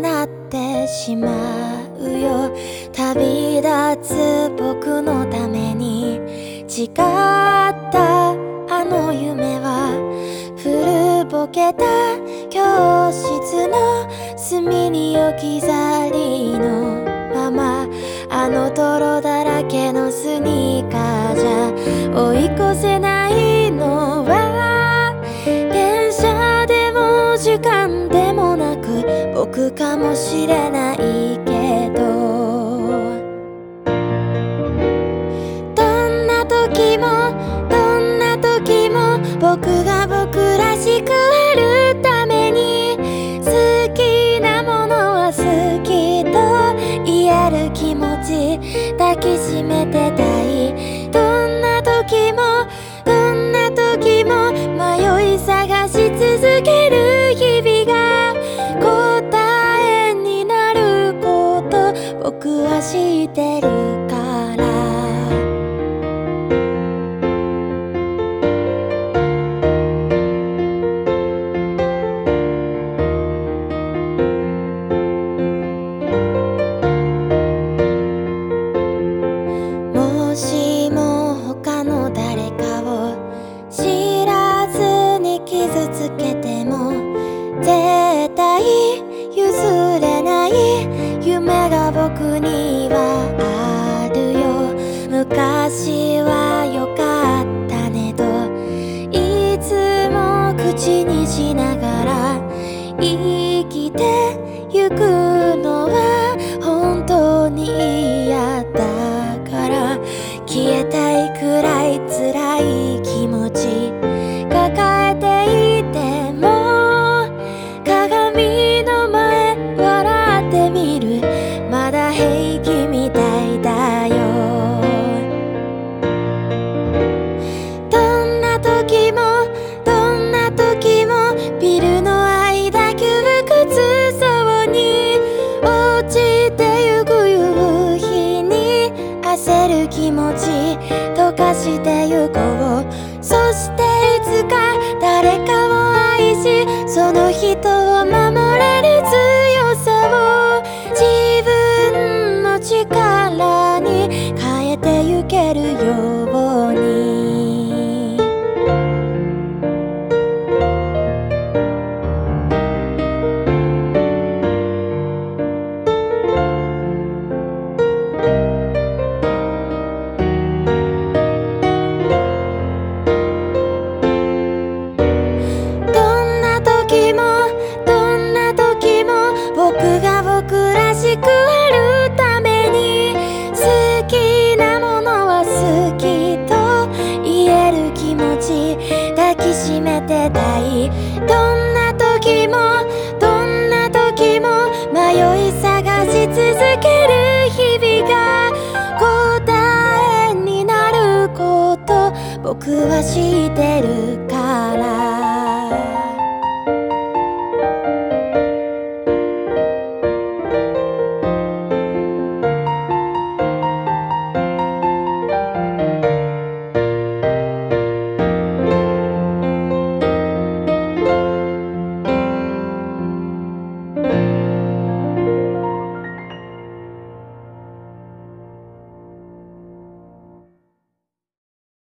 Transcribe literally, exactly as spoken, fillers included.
なってしまうよ。旅立つ僕のために誓ったあの夢は古ぼけた教室の隅に置き去りのまま、あの泥だらけのスニーカーじゃ追い越せないのは電車でも時間でもなく僕かもしれないけど、どんな時もどんな時も僕が僕らしくあるために好きなものは好きと言える気持ち抱きしめてたい。どんな時もどんな時も迷い探し続ける日々が答えになること僕は知ってるから。もしも他の誰かを知らずに傷つけても絶対譲れない夢が僕にはあるよ。昔は良かったねといつも口にしながら生きてゆくのは本当に嫌だから、消えたいくらい辛い気持ち抱えていても鏡の前笑ってみるまだ平気みたいだよ。どんな時もどんな時もビルの間窮屈そうに落ちてゆく夕日に焦る気持ち溶かしてゆこう。そしていつか誰かを愛しその人を守れる強さを自分の力に変えてゆけるように。僕が僕らしくあるために好きなものは好きと言える気持ち抱きしめてたい。どんな時もどんな時も迷い探し続ける日々が答えになること僕は知ってるから。